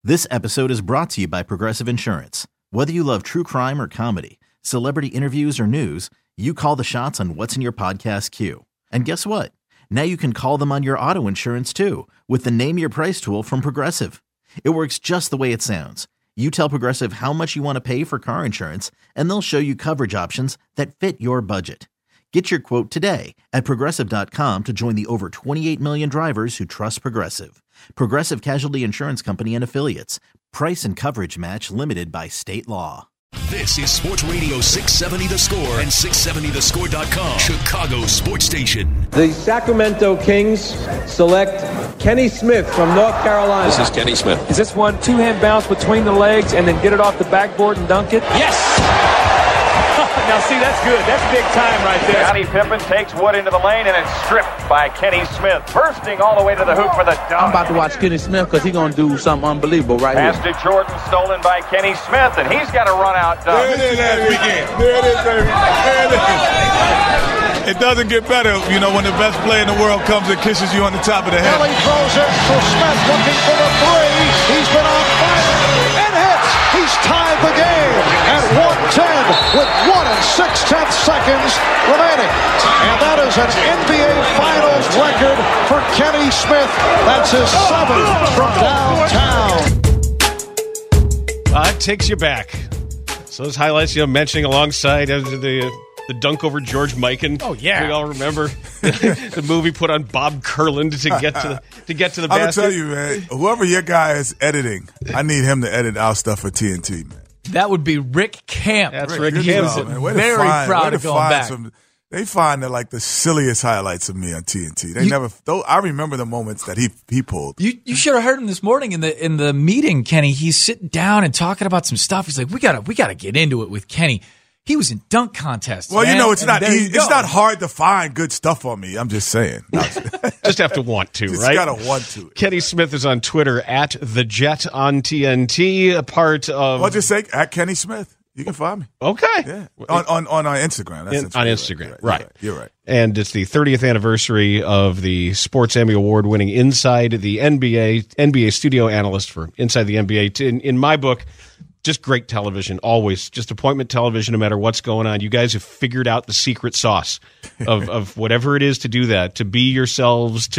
This episode is brought to you by Progressive Insurance. Whether you love true crime or comedy, celebrity interviews or news, you call the shots on what's in your podcast queue. And guess what? Now you can call them on your auto insurance too with the Name Your Price tool from Progressive. It works just the way it sounds. You tell Progressive how much you want to pay for car insurance, and they'll show you coverage options that fit your budget. Get your quote today at Progressive.com to join the over 28 million drivers who trust Progressive. Progressive Casualty Insurance Company and Affiliates. Price and coverage match limited by state law. This is Sports Radio 670 The Score and 670thescore.com, Chicago's sports station. The Sacramento Kings select Kenny Smith from North Carolina. This is Kenny Smith. Is this one two-hand bounce between the legs and then get it off the backboard and dunk it? Yes! Now, see, that's good. That's big time right there. Scottie Pippen takes Wood into the lane, and it's stripped by Kenny Smith, bursting all the way to the hoop for the dunk. I'm about to watch Kenny Smith because he's going to do something unbelievable right Pass here. to Jordan, stolen by Kenny Smith, and he's got a run-out dunk. There it is last weekend. There it is, baby. There it is. It doesn't get better, you know, when the best player in the world comes and kisses you on the top of the head. Kelly throws it for Smith, looking for the three. He's been on fire and hits. He's tied the game at 110 with 1 6/10 seconds remaining. And that is an NBA Finals record for Kenny Smith. That's his 7th from downtown. It takes you back. So those highlights, mentioning alongside the dunk over George Mikan. Oh yeah, we all remember the movie put on Bob Kurland to get to the basket. I'm tell you, man, whoever your guy is editing, I need him to edit our stuff for TNT, man. That would be Rick Camp. That's Rick Camp. Very proud of going back. They find the silliest highlights of me on TNT. They never. Though I remember the moments that he pulled. You should have heard him this morning in the meeting, Kenny. He's sitting down and talking about some stuff. He's like, we gotta get into it with Kenny. He was in dunk contests. Well, man, it's not easy. It's not hard to find good stuff on me. I'm just saying. Just have to want to, just right? Just gotta want to. Kenny Smith is on Twitter at the Jet on TNT. A part of. Well, just say at Kenny Smith. You can find me. Okay. Yeah. On Instagram. That's on Instagram. Right. You're right. And it's the 30th anniversary of the Sports Emmy Award winning Inside the NBA studio analyst for Inside the NBA. In my book, just great television, always. Just appointment television, no matter what's going on. You guys have figured out the secret sauce of whatever it is to do that, to be yourselves,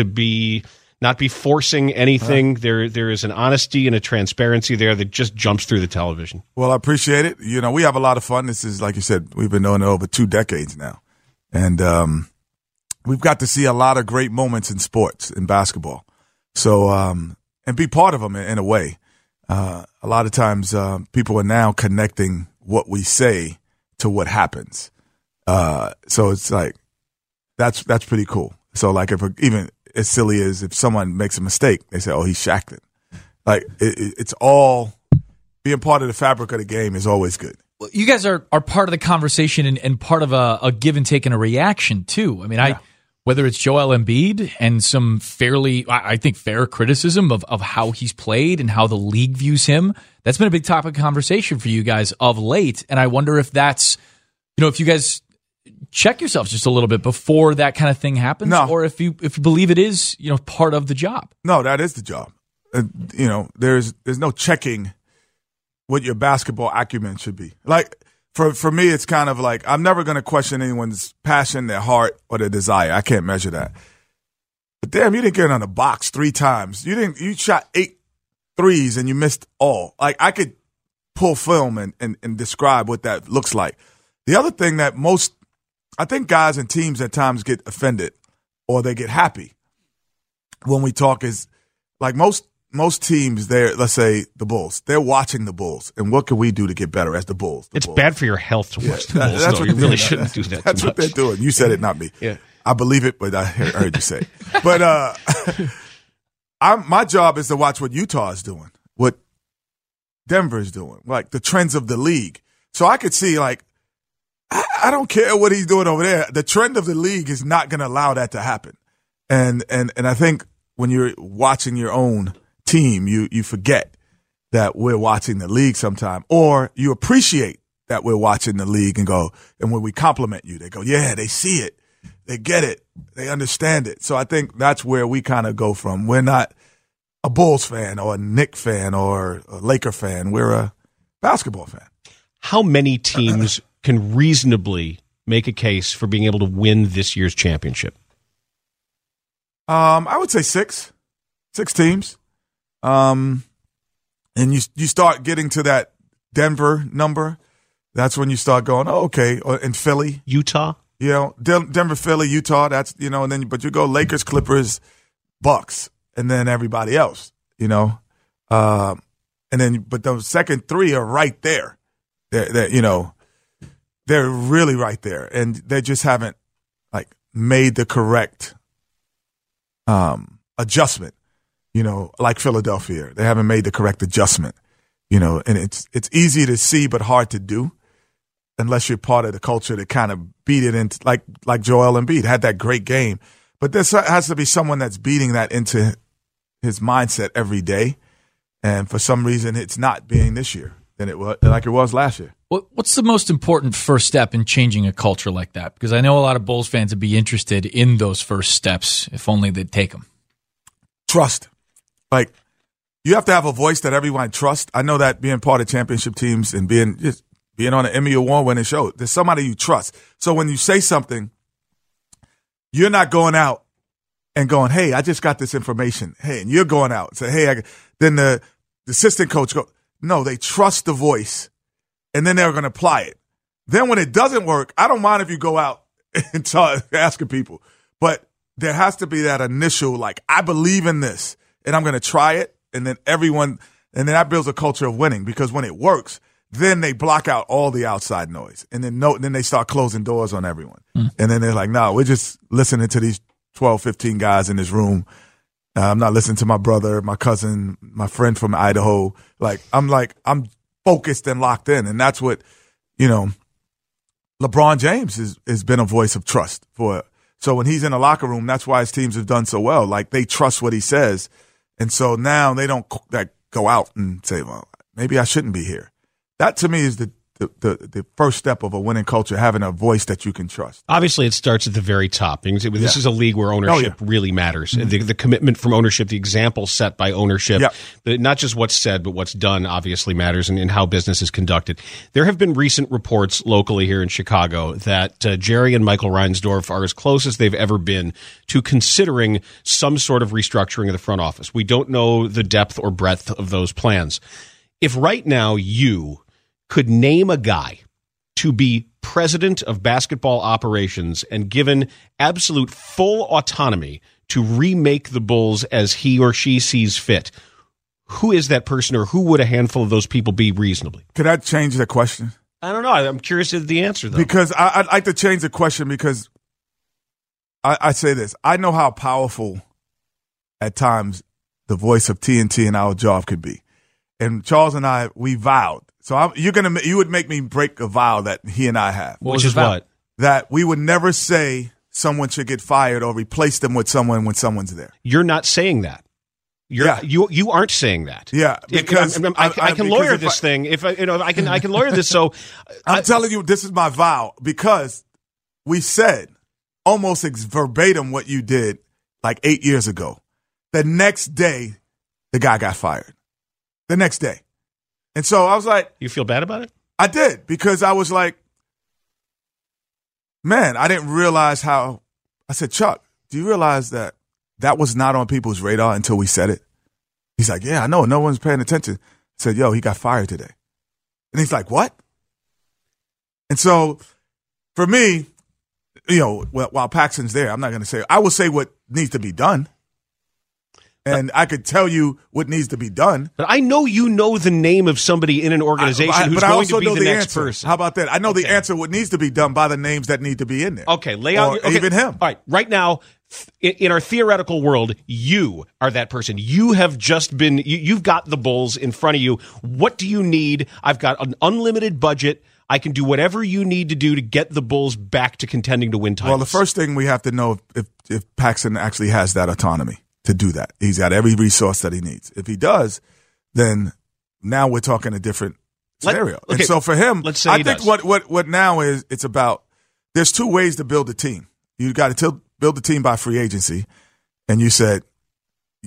not be forcing anything. There is an honesty and a transparency there that just jumps through the television. Well, I appreciate it. We have a lot of fun. This is, like you said, we've been doing it over 2 decades now. And we've got to see a lot of great moments in sports, in basketball. So, and be part of them in a way. A lot of times people are now connecting what we say to what happens. So it's like, that's pretty cool. So like even as silly as if someone makes a mistake, they say, oh, he's Shaqtin'. Like it's all being part of the fabric of the game is always good. Well, you guys are part of the conversation and part of a give and take and a reaction too. I mean, whether it's Joel Embiid and some fairly, I think, fair criticism of how he's played and how the league views him, that's been a big topic of conversation for you guys of late. And I wonder if that's, if you guys check yourselves just a little bit before that kind of thing happens, or if you believe it is, part of the job. No, that is the job. There's no checking what your basketball acumen should be. Like, For me, it's kind of like I'm never going to question anyone's passion, their heart, or their desire. I can't measure that. But damn, you didn't get on the box 3 times. You shot 8 threes and you missed all. Like I could pull film and describe what that looks like. The other thing that I think guys and teams at times get offended or they get happy when we talk is like most teams there, let's say the Bulls, they're watching the Bulls. And what can we do to get better as the Bulls? It's bad for your health to watch the Bulls, though. You really shouldn't do that. That's what they're doing. You said it, not me. Yeah. I believe it, but I heard you say it. But my job is to watch what Utah is doing, what Denver is doing, like the trends of the league. So I could see, like, I don't care what he's doing over there. The trend of the league is not going to allow that to happen. And I think when you're watching your own team, you forget that we're watching the league sometime, or you appreciate that we're watching the league and when we compliment you, they go, yeah, they see it. They get it. They understand it. So I think that's where we kind of go from. We're not, a Bulls fan or a Knicks fan or a Laker fan. We're a basketball fan. How many teams can reasonably make a case for being able to win this year's championship? I would say 6 teams. And you start getting to that Denver number. That's when you start going, oh, okay. In Philly, Utah, Denver, Philly, Utah. That's and then but you go Lakers, Clippers, Bucks, and then everybody else. And then but those second 3 are right there. They're really right there, and they just haven't made the correct adjustment. Like Philadelphia, they haven't made the correct adjustment. And it's easy to see but hard to do unless you're part of the culture to kind of beat it into like Joel Embiid had that great game, but there has to be someone that's beating that into his mindset every day, and for some reason it's not being this year than it was last year. What's the most important first step in changing a culture like that? Because I know a lot of Bulls fans would be interested in those first steps if only they'd take them. Trust. You have to have a voice that everyone trusts. I know that being part of championship teams and being on an Emmy Award-winning show, there's somebody you trust. So when you say something, you're not going out and going, hey, I just got this information. Hey, and you're going out and say, hey, then the assistant coach goes, no, they trust the voice, and then they're going to apply it. Then when it doesn't work, I don't mind if you go out and start asking people, but there has to be that initial, I believe in this, and I'm going to try it, and then that builds a culture of winning, because when it works, then they block out all the outside noise, and then they start closing doors on everyone. And then they're like, no, we're just listening to these 12, 15 guys in this room. I'm not listening to my brother, my cousin, my friend from Idaho. I'm focused and locked in, and that's what, LeBron James has been a voice of trust for. So when he's in the locker room, that's why his teams have done so well. They trust what he says. And so now they don't go out and say, well, maybe I shouldn't be here. That to me is the first step of a winning culture, having a voice that you can trust. Obviously, it starts at the very top. This is a league where ownership really matters. Mm-hmm. The commitment from ownership, the example set by ownership, not just what's said, but what's done obviously matters, and how business is conducted. There have been recent reports locally here in Chicago that Jerry and Michael Reinsdorf are as close as they've ever been to considering some sort of restructuring of the front office. We don't know the depth or breadth of those plans. If right now you could name a guy to be president of basketball operations and given absolute full autonomy to remake the Bulls as he or she sees fit, who is that person, or who would a handful of those people be reasonably? Could I change the question? I don't know. I'm curious of the answer, though. Because I'd like to change the question, because I say this. I know how powerful at times the voice of TNT and our job could be. And Charles and I, we vowed. So you would make me break a vow that he and I have. Which is what? That we would never say someone should get fired or replace them with someone when someone's there. You're not saying that. You aren't saying that. Yeah, because I can lawyer this thing. If I can lawyer this. So I'm telling you, this is my vow, because we said almost verbatim what you did 8 years ago. The next day, the guy got fired. The next day. And so I was like, you feel bad about it? I did, because I was like, man, I didn't realize how. I said, Chuck, do you realize that was not on people's radar until we said it? He's like, yeah, I know. No one's paying attention. I said, yo, he got fired today. And he's like, what? And so for me, while Paxson's there, I'm not going to say, I will say what needs to be done. And I could tell you what needs to be done. But I know you know the name of somebody in an organization who's going to be the next answer. person. How about that? I know the answer what needs to be done by the names that need to be in there. Okay, lay out. Even him. All right, right now, in our theoretical world, you are that person. You have just been, you've got the Bulls in front of you. What do you need? I've got an unlimited budget. I can do whatever you need to do to get the Bulls back to contending to win titles. Well, the first thing we have to know if Paxson actually has that autonomy to do that. He's got every resource that he needs. If he does, then now we're talking a different scenario. And so for him, let's say I think what now is, it's about, there's two ways to build a team. You got to build the team by free agency. And you said,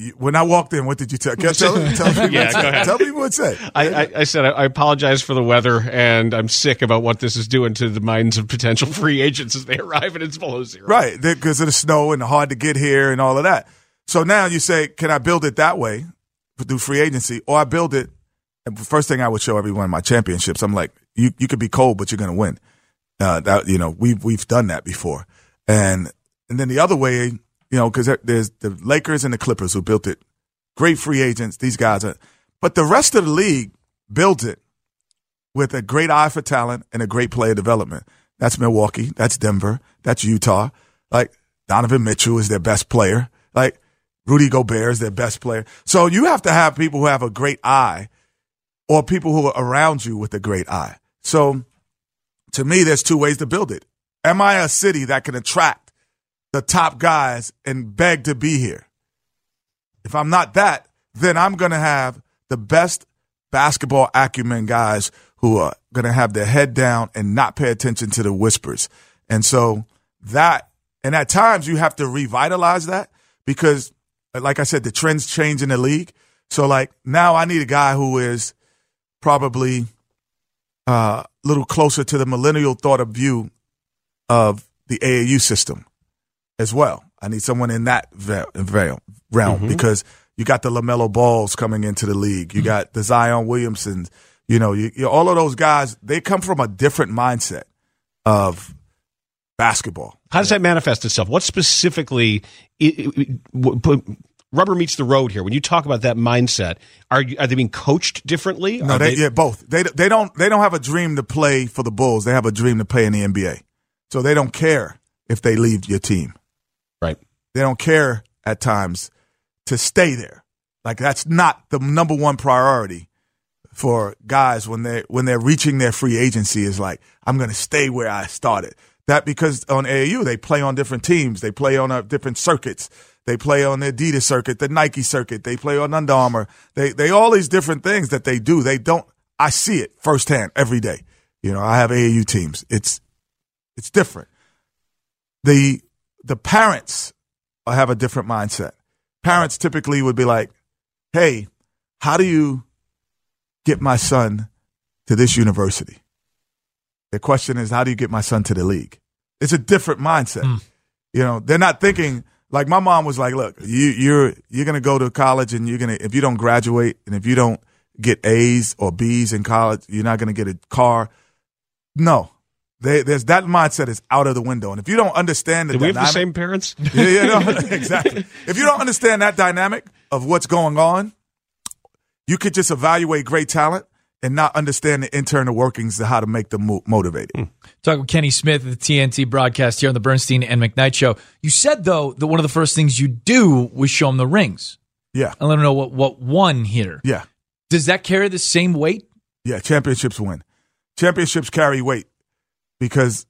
When I walked in, what did you tell? Tell me Yeah, go ahead. Tell me what it said. I said I apologize for the weather, and I'm sick about what this is doing to the minds of potential free agents as they arrive and it's below zero. Right, because of the snow and hard to get here and all of that. So now you say, can I build it that way through free agency, or I build it? And the first thing I would show everyone my championships, I'm like, you could be cold, but you're going to win. We've done that before, and then the other way. Because there's the Lakers and the Clippers who built it. Great free agents, these guys are. But the rest of the league builds it with a great eye for talent and a great player development. That's Milwaukee. That's Denver. That's Utah. Like, Donovan Mitchell is their best player. Like, Rudy Gobert is their best player. So you have to have people who have a great eye or people who are around you with a great eye. So to me, there's two ways to build it. Am I a city that can attract the top guys and beg to be here? If I'm not that, then I'm going to have the best basketball acumen guys who are going to have their head down and not pay attention to the whispers. And so and at times you have to revitalize that because, like I said, the trends change in the league. So like now I need a guy who is probably a little closer to the millennial thought of view of the AAU system as well. I need someone in that realm because you got the LaMelo Balls coming into the league. You got the Zion Williamsons. All of those guys, they come from a different mindset of basketball. How does that manifest itself? What specifically rubber meets the road here? When you talk about that mindset, are they being coached differently? No, both. They don't have a dream to play for the Bulls. They have a dream to play in the NBA. So they don't care if they leave your team. Right. They don't care at times to stay there. Like that's not the number one priority for guys when they're reaching their free agency is like, I'm going to stay where I started. That because on AAU, they play on different teams. They play on different circuits. They play on the Adidas circuit, the Nike circuit. They play on Under Armour. They all these different things that they do. I see it firsthand every day. I have AAU teams. It's different. The parents have a different mindset. Parents typically would be like, hey, how do you get my son to this university? The question is, how do you get my son to the league? It's a different mindset. They're not thinking like my mom was like, look, you're going to go to college and if you don't graduate and if you don't get A's or B's in college, you're not going to get a car. No. There's that mindset is out of the window. And if you don't understand the dynamic. Do we have the same parents? Exactly. If you don't understand that dynamic of what's going on, you could just evaluate great talent and not understand the internal workings of how to make them motivated. Talking with Kenny Smith of the TNT broadcast here on the Bernstein and McKnight Show. You said, though, that one of the first things you do was show them the rings. Yeah. And let them know what won here. Yeah. Does that carry the same weight? Yeah, championships win. Championships carry weight because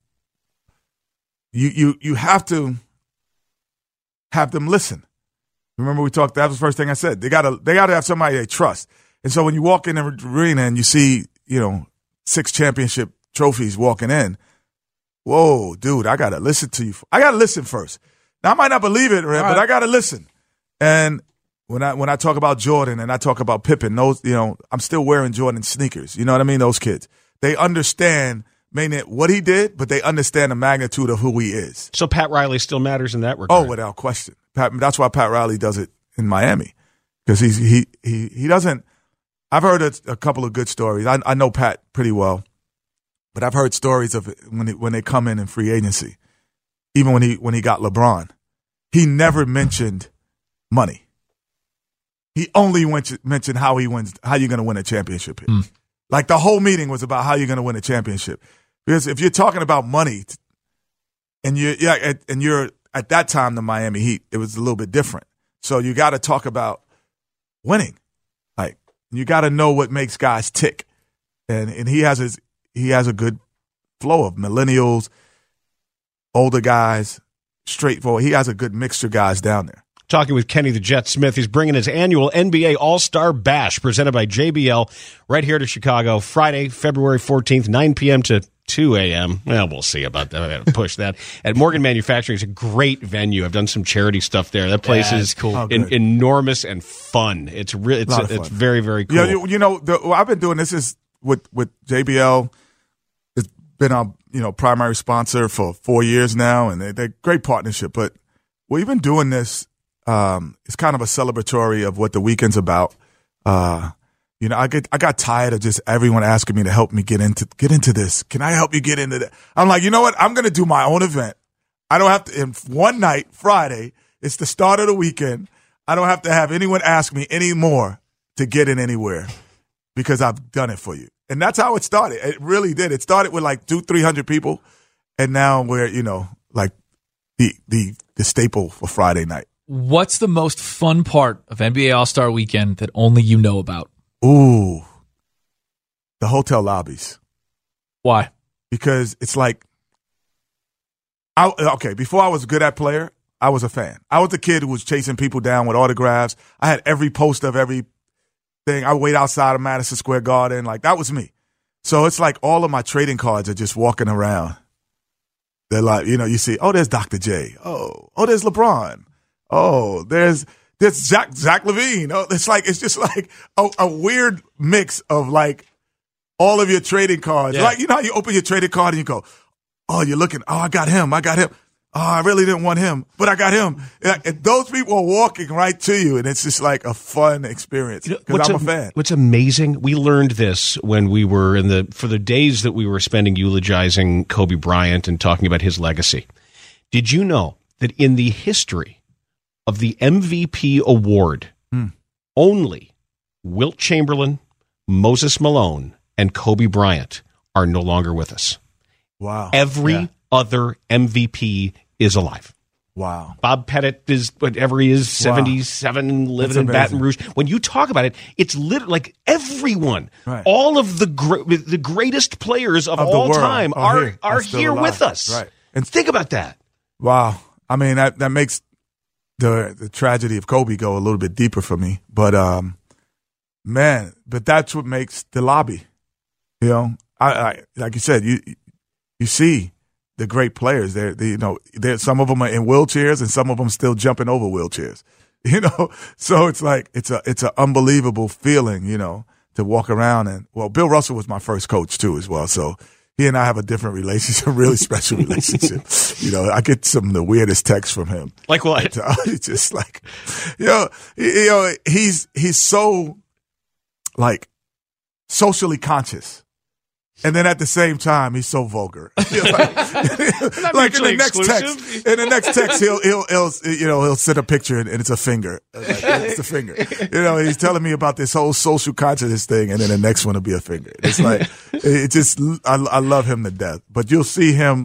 you have to have them listen. Remember we talked, that was the first thing I said. They gotta have somebody they trust. And so when you walk in the arena and you see, 6 championship trophies walking in, whoa, dude, I got to listen to you. I got to listen first. Now, I might not believe it, Red, but I got to listen. And when I talk about Jordan and I talk about Pippen, those, I'm still wearing Jordan sneakers. You know what I mean? Those kids. They understand what he did, but they understand the magnitude of who he is. So Pat Riley still matters in that regard? Oh, without question. That's why Pat Riley does it in Miami. Because he doesn't. I've heard a couple of good stories. I know Pat pretty well, but I've heard stories of when they come in free agency. Even when he got LeBron, he never mentioned money. He only mentioned how you're going to win a championship here. Like the whole meeting was about how you're going to win a championship. Because if you're talking about money, and you're at that time the Miami Heat, it was a little bit different. So you got to talk about winning. Like you got to know what makes guys tick, and he has a good flow of millennials, older guys, straightforward. He has a good mixture of guys down there. Talking with Kenny the Jet Smith. He's bringing his annual NBA All-Star Bash presented by JBL right here to Chicago, Friday, February 14th, 9 p.m. to 2 a.m. Well, we'll see about that. I gotta push that. At Morgan Manufacturing is a great venue. I've done some charity stuff there. That place is cool. Enormous and fun. It's it's very, very cool. Yeah, you know, I've been doing this is with JBL. It's been our primary sponsor for 4 years now, and they're great partnership. But we've been doing this. It's kind of a celebratory of what the weekend's about. I got tired of just everyone asking me to help me get into this. Can I help you get into that? I'm like, you know what? I'm going to do my own event. I don't have to. In one night, Friday, it's the start of the weekend. I don't have to have anyone ask me anymore to get in anywhere because I've done it for you. And that's how it started. It really did. It started with like 200-300 people, and now we're like the staple for Friday night. What's the most fun part of NBA All-Star Weekend that only you know about? Ooh, the hotel lobbies. Why? Because it's like, before I was a good at player, I was a fan. I was the kid who was chasing people down with autographs. I had every post of everything. I would wait outside of Madison Square Garden. Like, that was me. So it's like all of my trading cards are just walking around. They're like, you see, there's Dr. J. Oh, there's LeBron. Oh, there's Zach LaVine. Oh, it's just like a weird mix of like all of your trading cards. Yeah. Like, how you open your trading card and you go, oh, you're looking, I got him. Oh, I really didn't want him, but I got him. And those people are walking right to you, and it's just like a fun experience because I'm a fan. What's amazing, we learned this when we were for the days that we were spending eulogizing Kobe Bryant and talking about his legacy. Did you know that in the history of the MVP award, only Wilt Chamberlain, Moses Malone, and Kobe Bryant are no longer with us? Wow. Every other MVP is alive. Wow. Bob Pettit is whatever he is, 77, living in Baton Rouge. When you talk about it, it's literally like everyone, all of the greatest players of all time are here with us. Right. And think about that. Wow. I mean, that makes the tragedy of Kobe go a little bit deeper for me. But, but that's what makes the lobby. I like you said, you see the great players. They're some of them are in wheelchairs and some of them still jumping over wheelchairs. So it's like it's an unbelievable feeling, to walk around and Bill Russell was my first coach too as well. So he and I have a different relationship, really special relationship. I get some of the weirdest texts from him. Like what? It's just like, he's so like socially conscious. And then at the same time, he's so vulgar. Like in the next text, he'll send a picture and it's a finger. It's a finger. He's telling me about this whole social consciousness thing, and then the next one will be a finger. It's like I love him to death. But you'll see him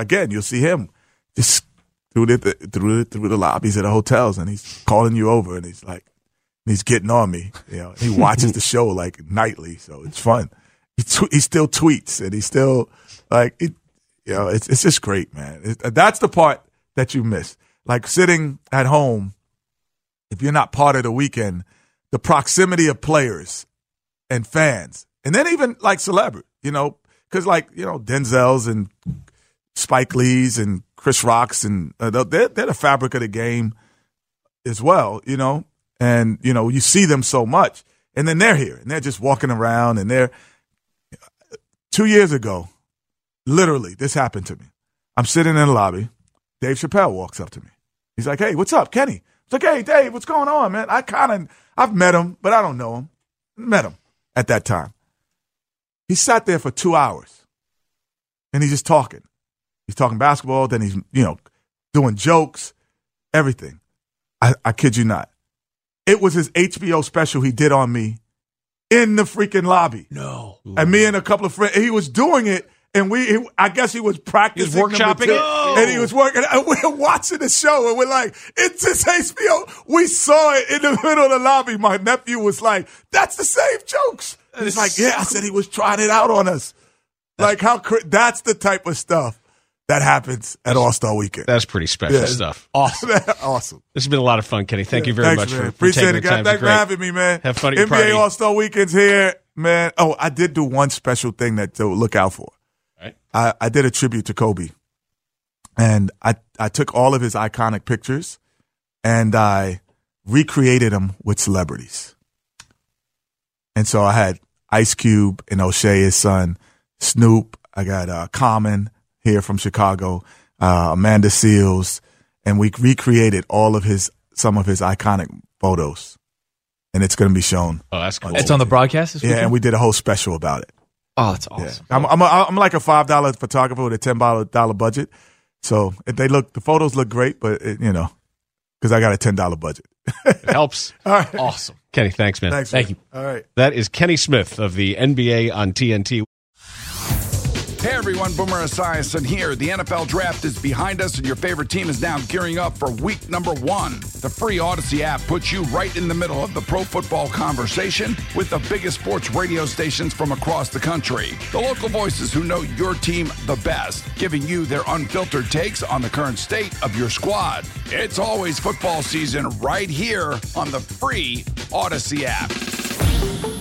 just through the lobbies of the hotels, and he's calling you over, and he's getting on me. He watches the show like nightly, so it's fun. He still tweets, and he's still like, it's just great, man. That's the part that you miss. Like sitting at home, if you're not part of the weekend, the proximity of players and fans, and then even like celebrities, because Denzel's and Spike Lee's and Chris Rock's, and they're the fabric of the game as well, and you see them so much, and then they're here and they're just walking around, and they're. 2 years ago, literally, this happened to me. I'm sitting in the lobby. Dave Chappelle walks up to me. He's like, "Hey, what's up, Kenny?" It's like, "Hey, Dave, what's going on, man?" I've met him, but I don't know him. Met him at that time. He sat there for 2 hours, and he's just talking. He's talking basketball, then he's, doing jokes, everything. I kid you not. It was his HBO special he did on me. In the freaking lobby. No. And me and a couple of friends, he was doing it, and I guess he was practicing. He was workshopping it? And he was working, and we're watching the show, and we're like, it's his HBO. We saw it in the middle of the lobby. My nephew was like, that's the same jokes. And it's like, I said he was trying it out on us. Like, that's the type of stuff that happens at All-Star Weekend. That's pretty special stuff. Awesome. Awesome. This has been a lot of fun, Kenny. Thank you very much for Appreciate taking it, the time. Thanks for having me, man. Have fun at your NBA party. All-Star Weekend's here, man. Oh, I did do one special thing to look out for. Right. I did a tribute to Kobe. And I took all of his iconic pictures and I recreated them with celebrities. And so I had Ice Cube and O'Shea, his son, Snoop. I got Common here from Chicago, Amanda Seales, and we recreated some of his iconic photos. And it's going to be shown. Oh, that's cool. It's on the broadcast this weekend? Yeah, and we did a whole special about it. Oh, that's awesome. Yeah. I'm like a $5 photographer with a $10 budget. So the photos look great, but because I got a $10 budget. It helps. All right. Awesome. Kenny, thanks, man. Thanks, Thank you. All right. That is Kenny Smith of the NBA on TNT. Hey everyone, Boomer Esiason here. The NFL draft is behind us and your favorite team is now gearing up for week number 1. The free Odyssey app puts you right in the middle of the pro football conversation with the biggest sports radio stations from across the country. The local voices who know your team the best, giving you their unfiltered takes on the current state of your squad. It's always football season right here on the free Odyssey app.